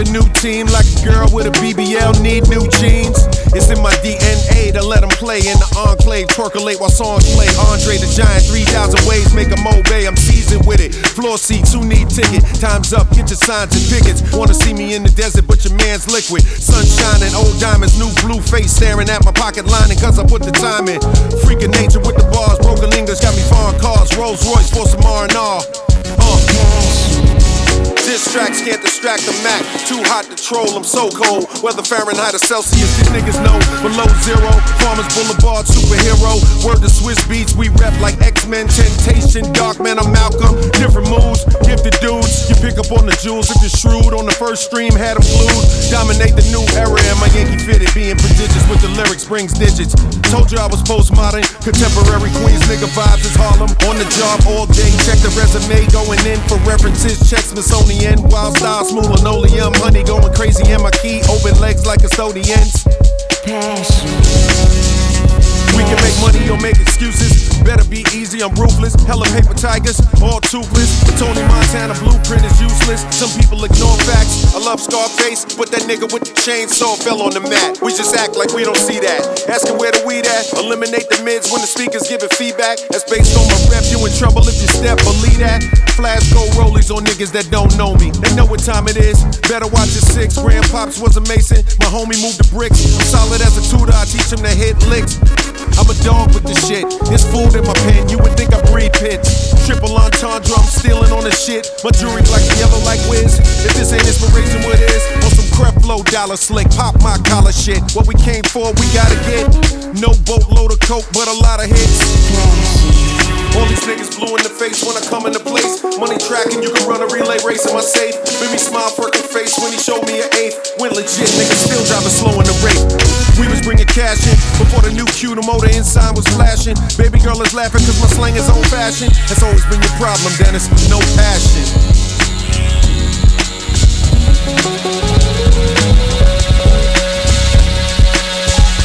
new team like a girl with a BBL need new jeans. It's in my DNA to let them play in the enclave, percolate while songs play. Andre the Giant, 3,000 ways, make a Mobay. I'm seasoned with it. Floor seats, who need ticket? Time's up, get your signs and pickets. Wanna see me in the desert, but your man's liquid. Sun shining, old diamonds, new blue face, staring at my pocket lining, cause I put the time in. Freak of nature with the bars, broken English, got me foreign cars, Rolls Royce for some R&R. Diss tracks can't distract the Mac. Too hot to troll, I'm so cold. Whether Fahrenheit or Celsius, these niggas know. Below zero, Farmers Boulevard, superhero. Word to Swiss Beats, we rep like X-Men. Temptation, Darkman, I'm Malcolm. Different moves, gifted dudes. You pick up on the jewels if you're shrewd. On the first stream, had them glued. Dominate the new era, and my Yankee fitted. Being prodigious with the lyrics brings digits. Told you I was postmodern, contemporary Queens, nigga vibes is Harlem. On the job all day, check the resume. Going in for references, check Smithsonian. Wild style, smooth linoleum, honey going crazy in my key, open legs like custodians. Passion. We can make money or make excuses. Better be easy, I'm ruthless. Hella paper tigers, all toothless. Tony Montana blueprint is useless. Some people ignore facts. I love Scarface, but that nigga with the chainsaw fell on the mat. We just act like we don't see that. Asking where the weed at. Eliminate the mids when the speakers giving feedback. That's based on my rep. You in trouble if you step, believe that. Flash gold rollies on niggas that don't know me. They know what time it is. Better watch your 6. Grandpops was a mason. My homie moved the bricks. I'm solid as a tutor. I teach him to hit licks. I'm a dog with the shit. There's food in my pen. You would think I breed pits. Triple entendre. I'm stealing on the shit. My jewelry black and yellow like Wiz. If this ain't inspiration, what is? On some crep flow, dollar slick. Pop my collar shit. What we came for, we gotta get. No boatload of coke, but a lot of hits. All these niggas blue in the face when I come into place. Money tracking, you can run a relay race in my safe. Made me smile, freaking face when he showed me an eighth. Went legit, niggas still driving slow in the rate. We was bringing cash in before the new Q, the motor inside was flashing. Baby girl is laughing cause my slang is old fashioned. That's always been your problem, Dennis. No passion.